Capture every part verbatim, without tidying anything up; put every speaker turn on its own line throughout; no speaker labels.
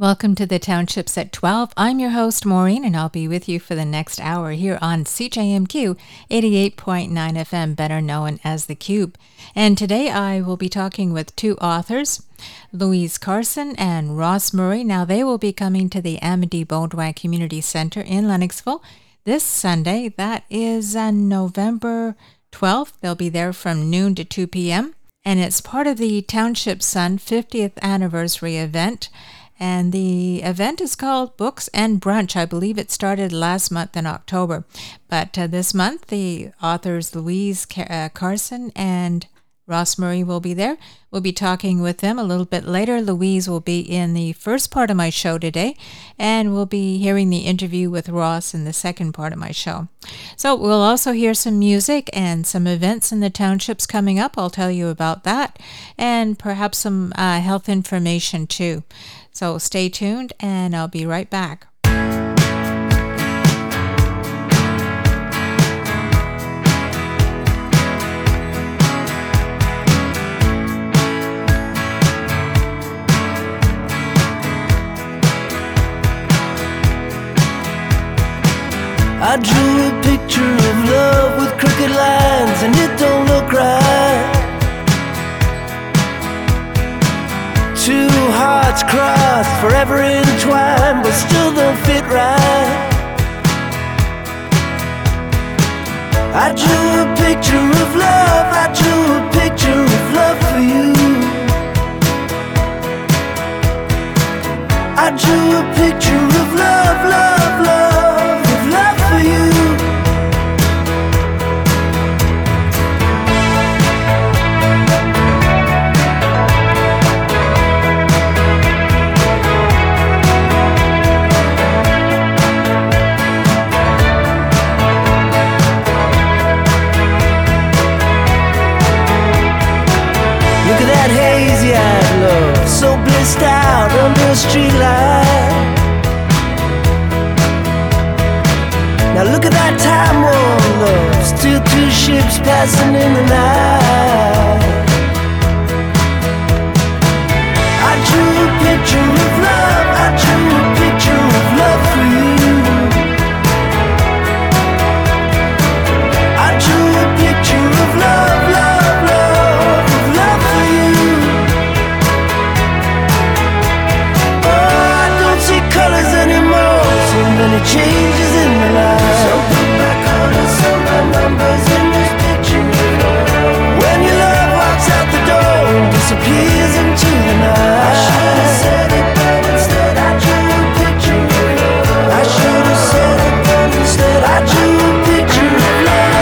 Welcome to the Townships at twelve. I'm your host, Maureen, and I'll be with you for the next hour here on C J M Q eighty-eight point nine F M, better known as The Cube. And today I will be talking with two authors, Louise Carson and Ross Murray. Now, they will be coming to the Amity Baudouin Community Center in Lennoxville this Sunday. That is uh, November twelfth. They'll be there from noon to two p.m. And it's part of the Township Sun fiftieth anniversary event. And the event is called Books and Brunch. I believe it started last month in October. But uh, this month, the authors Louise Car- uh, Carson and Ross Murray will be there. We'll be talking with them a little bit later. Louise will be in the first part of my show today, and we'll be hearing the interview with Ross in the second part of my show. So we'll also hear some music and some events in the townships coming up. I'll tell you about that, and perhaps some uh, health information too. So stay tuned, and I'll be right back.
I drew a picture of love with crooked lines, and it don't look right. Two hearts crossed, forever entwined, but still don't fit right. I drew a picture of love, I drew a picture of love for you. I drew a picture of love, love, love, of love for you. Hazy-eyed love, so blissed out under a street light. Now look at that time-worn love, still two ships passing in the night. I drew a picture of love, I drew a picture of love for you. I drew a picture of love, love, love, of love for you. Colors anymore, so many changes in my life. So put my colors, so my numbers in this picture. When your love walks out the door and disappears into the night. I should have said it, but instead I drew a picture of love. I should have said it, but instead I drew a picture of love.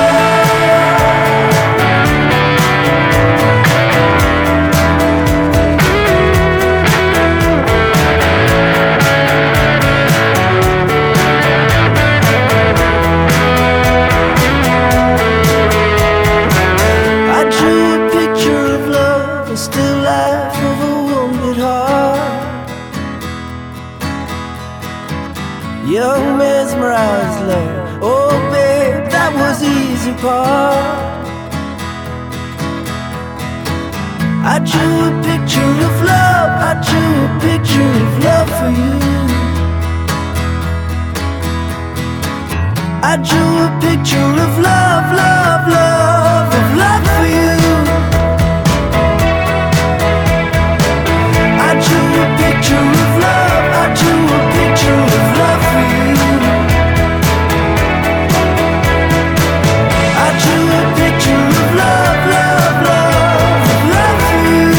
Young mesmerized love, oh babe, that was the easy part. I drew a picture of love, I drew a picture of love for you. I drew a picture of love, love, love, of love for you. I drew a picture of love, I drew a picture of love for you. I drew a picture of love, love, love, of love for you.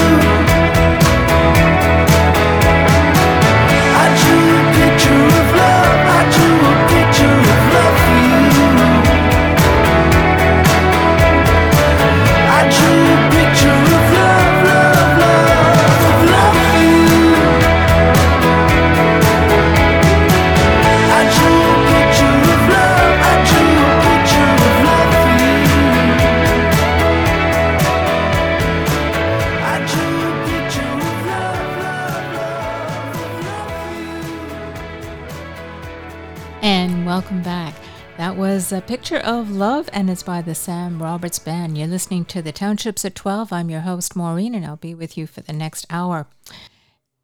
I drew a picture of love, I drew a picture of love for you. I drew a picture of love, love, love, of love for you. I drew a picture of love, I drew a picture of love for you. I drew a picture of love, love, love, of love for you.
And welcome back. That was A Picture of Love, and it's by the Sam Roberts Band. You're listening to the Townships at twelve. I'm your host, Maureen, and I'll be with you for the next hour.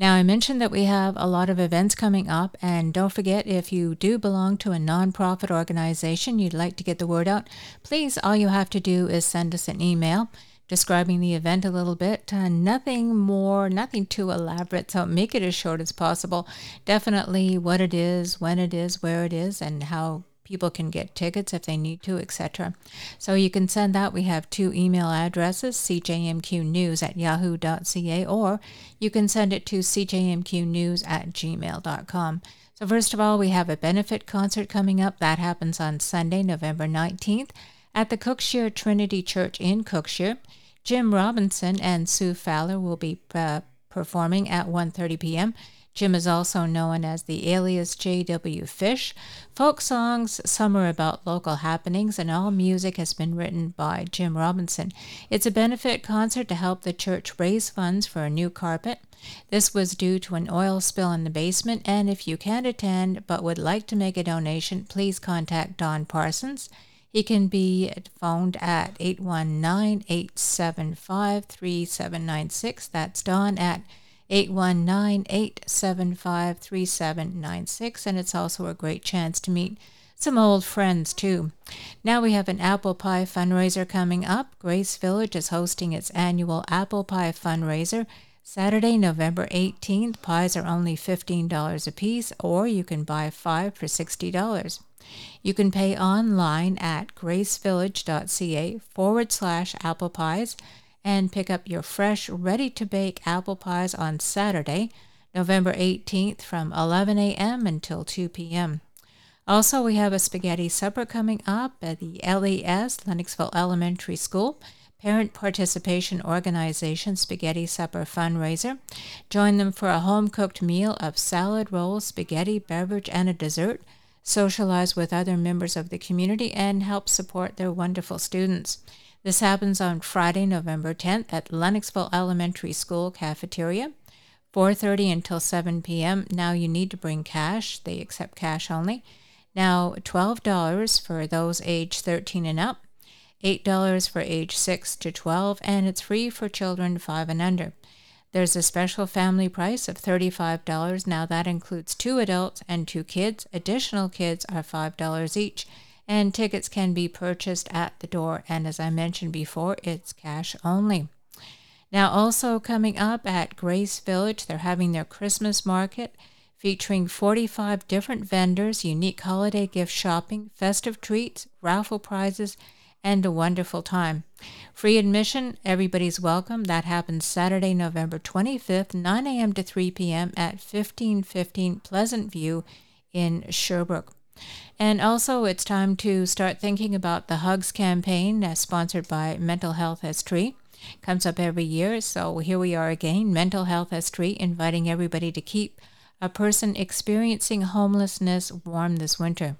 Now, I mentioned that we have a lot of events coming up, and don't forget, if you do belong to a nonprofit organization, you'd like to get the word out, please, all you have to do is send us an email describing the event a little bit. Uh, nothing more, nothing too elaborate, so make it as short as possible. Definitely what it is, when it is, where it is, and how people can get tickets if they need to, et cetera. So you can send that. We have two email addresses, c j m q news at yahoo dot c a, or you can send it to c j m q news at gmail dot com. So first of all, we have a benefit concert coming up. That happens on Sunday, November nineteenth at the Cookshire Trinity Church in Cookshire. Jim Robinson and Sue Fowler will be uh, performing at one thirty p.m. Jim is also known as the alias J W Fish. Folk songs, some are about local happenings, and all music has been written by Jim Robinson. It's a benefit concert to help the church raise funds for a new carpet. This was due to an oil spill in the basement, and if you can't attend but would like to make a donation, please contact Don Parsons. He can be phoned at eight one nine, eight seven five, three seven nine six. That's Don at eight one nine, eight seven five, three seven nine six, and it's also a great chance to meet some old friends too. Now we have an apple pie fundraiser coming up. Grace Village is hosting its annual apple pie fundraiser Saturday, November eighteenth. Pies are only fifteen dollars a piece, or you can buy five for sixty dollars. You can pay online at gracevillage.ca forward slash apple pies and pick up your fresh, ready-to-bake apple pies on Saturday, November eighteenth from eleven a.m. until two p.m. Also, we have a spaghetti supper coming up at the L E S, Lennoxville Elementary School, Parent Participation Organization Spaghetti Supper Fundraiser. Join them for a home-cooked meal of salad, rolls, spaghetti, beverage, and a dessert. Socialize with other members of the community and help support their wonderful students. This happens on Friday, November tenth at Lennoxville Elementary School cafeteria, four thirty until seven p.m. Now you need to bring cash. They accept cash only. Now twelve dollars for those age thirteen and up, eight dollars for age six to twelve, and it's free for children five and under. There's a special family price of thirty-five dollars. Now that includes two adults and two kids. Additional kids are five dollars each, and tickets can be purchased at the door. And as I mentioned before, it's cash only. Now also coming up at Grace Village, they're having their Christmas market featuring forty-five different vendors, unique holiday gift shopping, festive treats, raffle prizes, and a wonderful time. Free admission, everybody's welcome. That happens Saturday, November twenty-fifth, nine a.m. to three p.m. at fifteen fifteen Pleasant View in Sherbrooke. And also, it's time to start thinking about the Hugs campaign, uh, sponsored by Mental Health Estrie. Comes up every year, so here we are again, Mental Health Estrie, inviting everybody to keep a person experiencing homelessness warm this winter.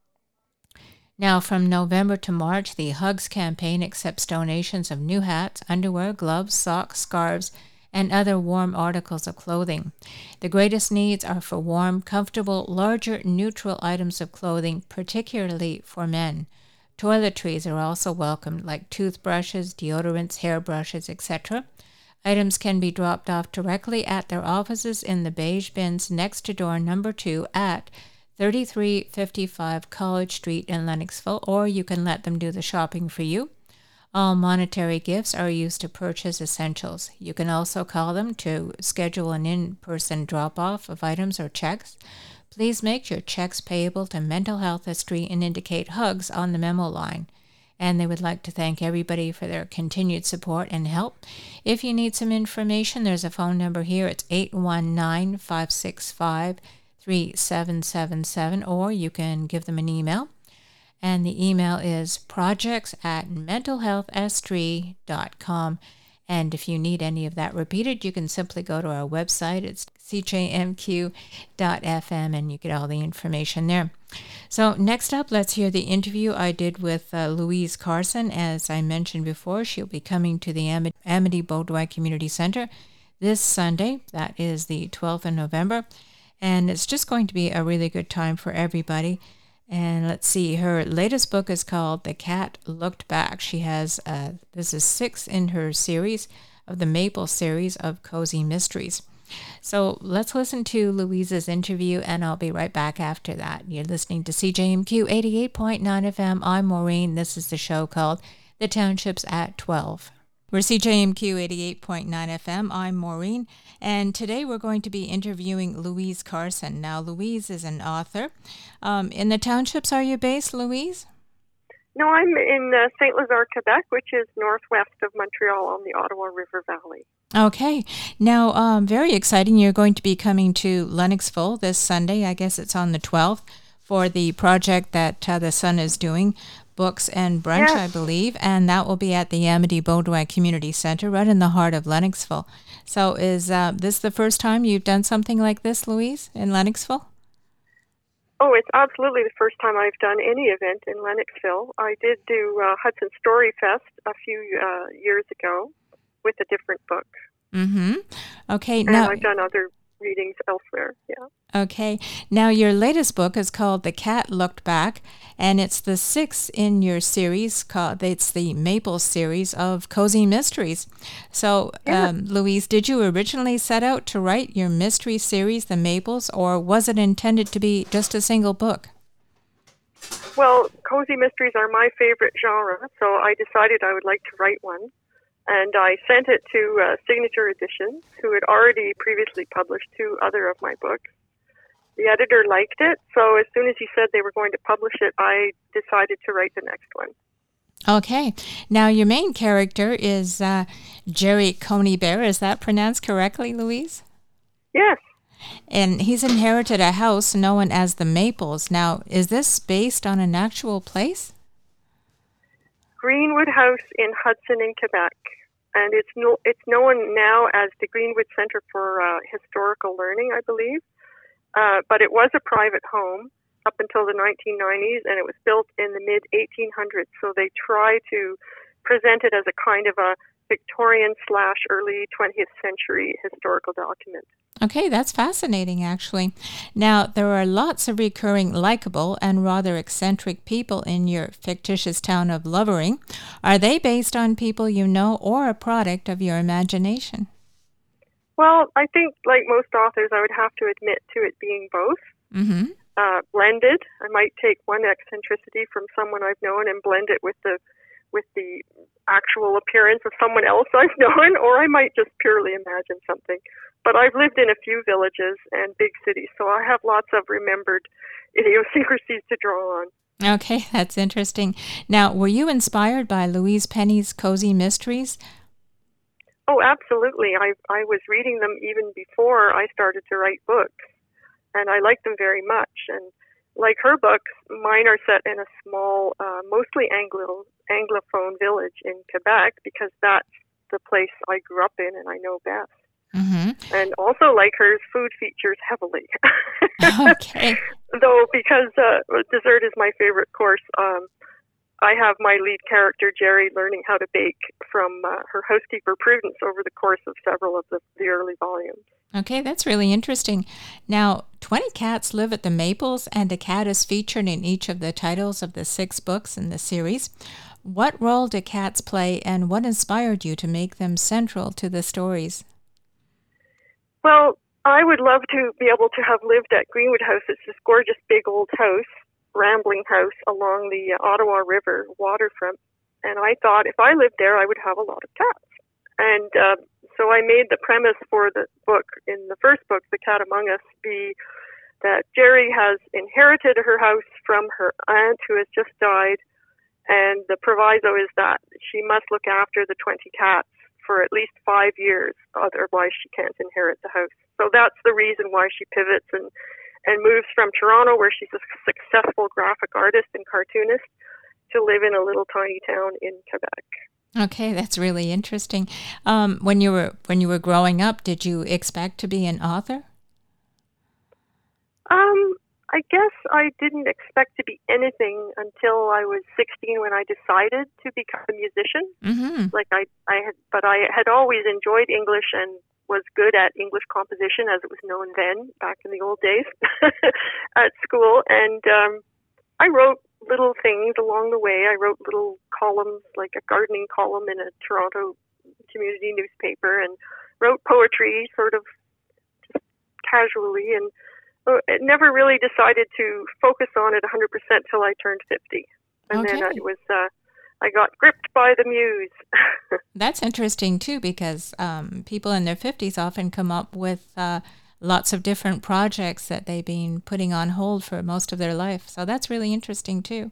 Now, from November to March, the Hugs campaign accepts donations of new hats, underwear, gloves, socks, scarves, and other warm articles of clothing. The greatest needs are for warm, comfortable, larger, neutral items of clothing, particularly for men. Toiletries are also welcomed, like toothbrushes, deodorants, hairbrushes, et cetera. Items can be dropped off directly at their offices in the beige bins next to door number two at thirty-three fifty-five College Street in Lennoxville, or you can let them do the shopping for you. All monetary gifts are used to purchase essentials. You can also call them to schedule an in-person drop-off of items or checks. Please make your checks payable to Mental Health Estrie and indicate Hugs on the memo line. And they would like to thank everybody for their continued support and help. If you need some information, there's a phone number here. It's eight one nine, five six five, three seven seven seven, or you can give them an email. And the email is projects at mental health estrie dot com. And if you need any of that repeated, you can simply go to our website. It's c j m q dot f m, and you get all the information there. So next up, let's hear the interview I did with uh, Louise Carson. As I mentioned before, she'll be coming to the Am- Amity Beaudoin Community Center this Sunday. That is the twelfth of November. And it's just going to be a really good time for everybody. And let's see, her latest book is called The Cat Looked Back. She has, uh, this is six in her series of the Maple series of Cozy Mysteries. So let's listen to Louise's interview, and I'll be right back after that. You're listening to C J M Q eighty-eight point nine F M. I'm Maureen. This is the show called The Townships at twelve. We're C J M Q eighty-eight point nine F M. I'm Maureen, and today we're going to be interviewing Louise Carson. Now, Louise is an author. Um, in the townships are you based, Louise?
No, I'm in uh, Saint Lazare, Quebec, which is northwest of Montreal on the Ottawa River Valley.
Okay. Now, um, very exciting. You're going to be coming to Lennoxville this Sunday. I guess it's on the twelfth for the project that uh, the Sun is doing, Books and Brunch, yes. I believe, and that will be at the Amity Beaudoin Community Center right in the heart of Lennoxville. So is uh, this the first time you've done something like this, Louise, in Lennoxville?
Oh, it's absolutely the first time I've done any event in Lennoxville. I did do uh, Hudson Story Fest a few uh, years ago with a different book.
Mm-hmm. Okay.
And
now,
I've done other readings elsewhere, yeah.
Okay. Now, your latest book is called The Cat Looked Back, and it's the sixth in your series. Called It's the Maple series of cozy mysteries. So,
yeah.
um, Louise, did you originally set out to write your mystery series, The Maples, or was it intended to be just a single book?
Well, cozy mysteries are my favorite genre, so I decided I would like to write one. And I sent it to uh, Signature Editions, who had already previously published two other of my books. The editor liked it, so as soon as he said they were going to publish it, I decided to write the next one.
Okay. Now, your main character is uh, Jerry Conybeare. Is that pronounced correctly, Louise?
Yes.
And he's inherited a house known as the Maples. Now, is this based on an actual place?
Greenwood House in Hudson in Quebec. And it's no, it's known now as the Greenwood Centre for uh, Historical Learning, I believe. Uh, but it was a private home up until the nineteen nineties, and it was built in the mid eighteen hundreds. So they try to present it as a kind of a Victorian slash early twentieth century historical document.
Okay, that's fascinating, actually. Now, there are lots of recurring likable and rather eccentric people in your fictitious town of Lovering. Are they based on people you know or a product of your imagination?
Well, I think, like most authors, I would have to admit to it being both.
Mm-hmm.
Uh, blended. I might take one eccentricity from someone I've known and blend it with the with the actual appearance of someone else I've known, or I might just purely imagine something. But I've lived in a few villages and big cities, so I have lots of remembered idiosyncrasies to draw on.
Okay, that's interesting. Now, were you inspired by Louise Penny's cozy mysteries?
Oh, absolutely. I I was reading them even before I started to write books, and I liked them very much. And like her books, mine are set in a small, uh, mostly Anglo Anglophone village in Quebec, because that's the place I grew up in and I know best.
Mm-hmm.
And also, like hers, food features heavily.
Okay.
Though, because uh, dessert is my favorite course, um, I have my lead character, Jerry, learning how to bake from uh, her housekeeper, Prudence, over the course of several of the, the early volumes.
Okay, that's really interesting. Now, twenty cats live at the Maples, and a cat is featured in each of the titles of the six books in the series. What role do cats play, and what inspired you to make them central to the stories?
Well, I would love to be able to have lived at Greenwood House. It's this gorgeous big old house, rambling house along the uh, Ottawa River waterfront. And I thought if I lived there, I would have a lot of cats. And uh, so I made the premise for the book, in the first book, The Cat Among Us, be that Jerry has inherited her house from her aunt who has just died. And the proviso is that she must look after the twenty cats for at least five years, otherwise she can't inherit the house. So that's the reason why she pivots and, and moves from Toronto, where she's a successful graphic artist and cartoonist, to live in a little tiny town in Quebec.
Okay, that's really interesting. Um, when you were when you were growing up, did you expect to be an author?
Um, I guess I didn't expect to be anything until I was sixteen, when I decided to become a musician.
Mm-hmm.
Like I, I had, but I had always enjoyed English and was good at English composition, as it was known then, back in the old days, at school. And um, I wrote little things along the way. I wrote little columns, like a gardening column in a Toronto community newspaper, and wrote poetry sort of casually, and uh, it never really decided to focus on it one hundred percent till I turned fifty. And
Okay.
then it was, uh, I got gripped by the muse.
That's interesting too, because um, people in their fifties often come up with uh, lots of different projects that they've been putting on hold for most of their life. So that's really interesting too.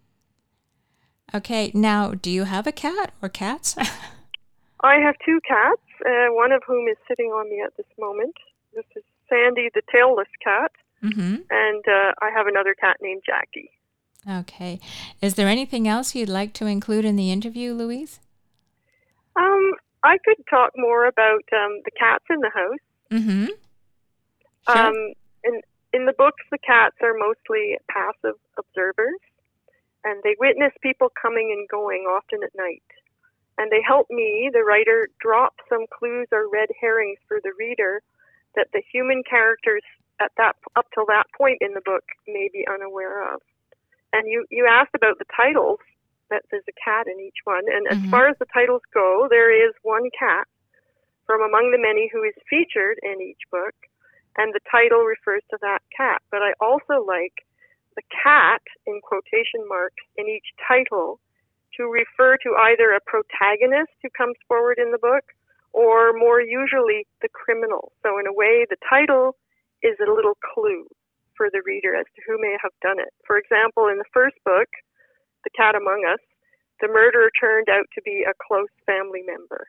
Okay, now, do you have a cat or cats?
I have two cats, uh, one of whom is sitting on me at this moment. This is Sandy, the tailless cat,
Mm-hmm.
and uh, I have another cat named Jackie.
Okay. Is there anything else you'd like to include in the interview, Louise?
Um, I could talk more about um, the cats in the house.
Mm-hmm. Sure.
Um, in, in the books, the cats are mostly passive observers, and they witness people coming and going, often at night. And they help me, the writer, drop some clues or red herrings for the reader that the human characters at that up till that point in the book may be unaware of. And you, you asked about the titles, that there's a cat in each one. And as
Mhm.
far as the titles go, there is one cat from among the many who is featured in each book, and the title refers to that cat. But I also like the cat, in quotation marks, in each title to refer to either a protagonist who comes forward in the book, or more usually the criminal. So in a way, the title is a little clue for the reader as to who may have done it. For example, in the first book, The Cat Among Us, the murderer turned out to be a close family member.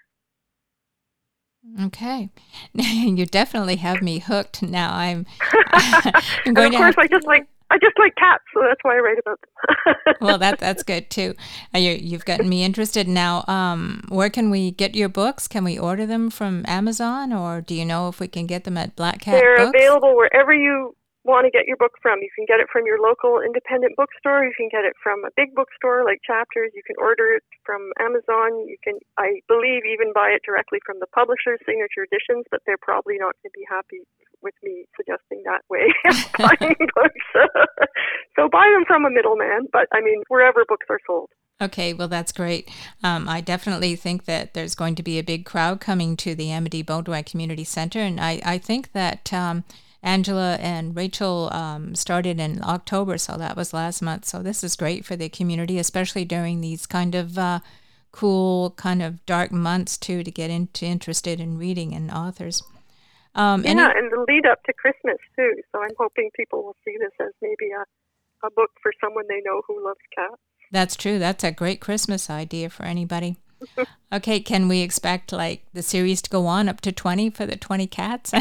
Okay. You definitely have me hooked now. I'm, I'm
And
going
of
to
course,
have
I just like I just like cats, so that's why I write about them.
well, that that's good too. Uh, you, you've gotten me interested now. Um, where can we get your books? Can we order them from Amazon, or do you know if we can get them at Black Cat
They're
Books?
available wherever you want to get your book from. You can get it from your local independent bookstore. You can get it from a big bookstore like Chapters. You can order it from Amazon. You can, I believe, even buy it directly from the publisher, Signature Editions, but they're probably not going to be happy with me suggesting that way of buying books. So buy them from a middleman, but I mean, wherever books are sold.
Okay, well, that's great. Um, I definitely think that there's going to be a big crowd coming to the Amity-Beaudoin Community Center, and I, I think that um, Angela and Rachel um, started in October, so that was last month. So this is great for the community, especially during these kind of uh, cool, kind of dark months, too, to get into interested in reading and authors. Um,
Yeah,
any-
and the lead up to Christmas, too. So I'm hoping people will see this as maybe a, a book for someone they know who loves cats.
That's true. That's a great Christmas idea for anybody. Okay, can we expect like the series to go on up to twenty for the twenty cats?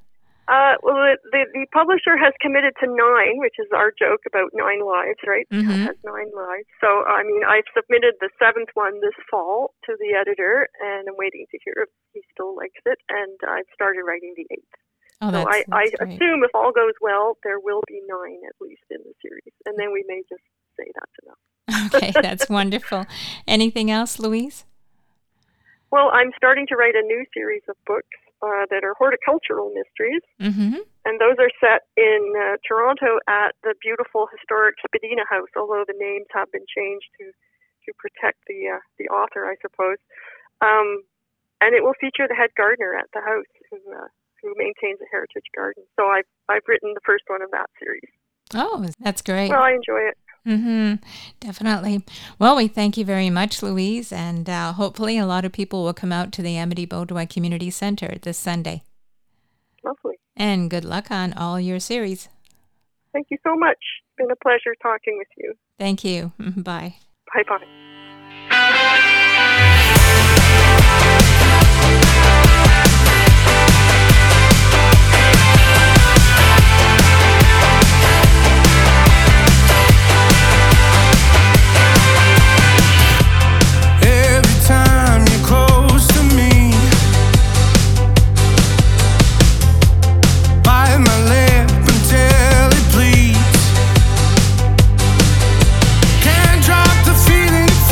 Uh, well, the, the, the publisher has committed to nine, which is our joke about nine lives, right? The cat
Mhm.
has nine lives. So, I mean, I've submitted the seventh one this fall to the editor, and I'm waiting to hear if he still likes it, and I've started writing the eighth.
Oh,
So
that's,
I, I
that's great.
assume if all goes well, there will be nine at least in the series, and then we may just say that's enough.
Okay, that's wonderful. Anything else, Louise?
Well, I'm starting to write a new series of books uh, that are horticultural mysteries,
Mm-hmm.
and those are set in uh, Toronto at the beautiful historic Spadina House, although the names have been changed to, to protect the uh, the author, I suppose. Um, and it will feature the head gardener at the house who, uh, who maintains a heritage garden. So I've, I've written the first one of that series.
Oh, that's great.
Well, I enjoy it.
Mm-hmm. Definitely. Well, we thank you very much, Louise, and uh, hopefully a lot of people will come out to the Amity-Beaudoin Community Center this Sunday.
Lovely.
And good luck on all your series.
Thank you so much. It's been a pleasure talking with you.
Thank you. Bye.
Bye-bye.
Every time you're close to me, bite my lip until it bleeds. Can't drop the feeling.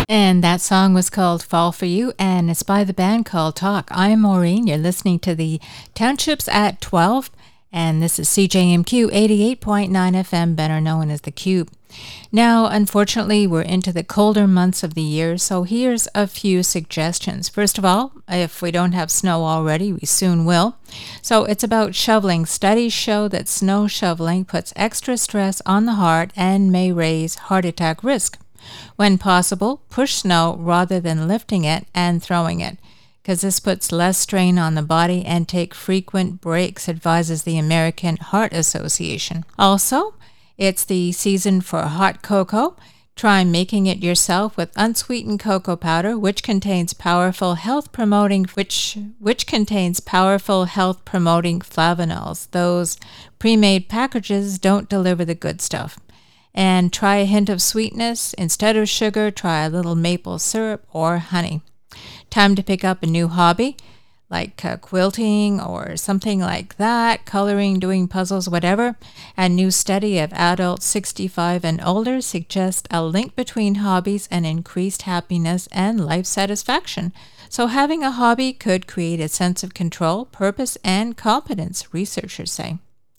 And that song was called Fall For You, and it's by the band called Talk. I'm Maureen. You're listening to the Townships at twelve, and this is C J M Q eighty-eight point nine F M, better known as The Cube. Now, unfortunately, we're into the colder months of the year, so here's a few suggestions. First of all, if we don't have snow already, we soon will. So it's about shoveling. Studies show that snow shoveling puts extra stress on the heart and may raise heart attack risk. When possible, push snow rather than lifting it and throwing it, because this puts less strain on the body, and take frequent breaks, advises the American Heart Association. Also, it's the season for hot cocoa. Try making it yourself with unsweetened cocoa powder, which contains powerful health promoting which which contains powerful health promoting flavonols. Those pre-made packages don't deliver the good stuff. And try a hint of sweetness. Instead of sugar, try a little maple syrup or honey. Time to pick up a new hobby, like uh, quilting or something like that, coloring, doing puzzles, whatever. A new study of adults sixty-five and older suggests a link between hobbies and increased happiness and life satisfaction. So having a hobby could create a sense of control, purpose, and competence, researchers say.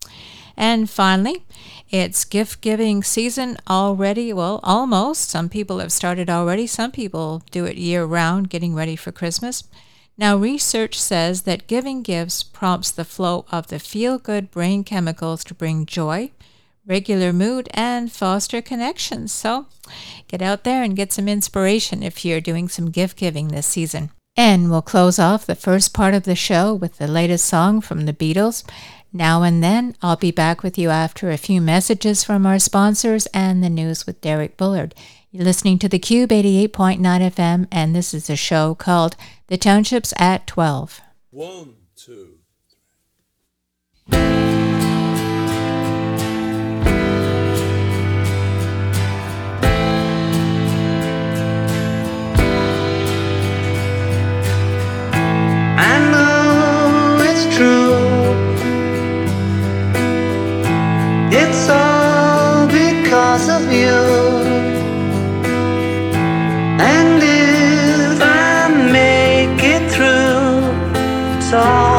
And finally, it's gift-giving season already. Well, almost. Some people have started already. Some people do it year-round, getting ready for Christmas. Now, research says that giving gifts prompts the flow of the feel-good brain chemicals to bring joy, regular mood, and foster connections. So get out there and get some inspiration if you're doing some gift-giving this season. And we'll close off the first part of the show with the latest song from the Beatles, Now and Then. I'll be back with you after a few messages from our sponsors and the news with Derek Bullard. You're listening to the Cube eighty-eight point nine F M, and this is a show called The Townships at twelve.
One, two,
I know it's true. It's all because of you. And if I make it through, it's all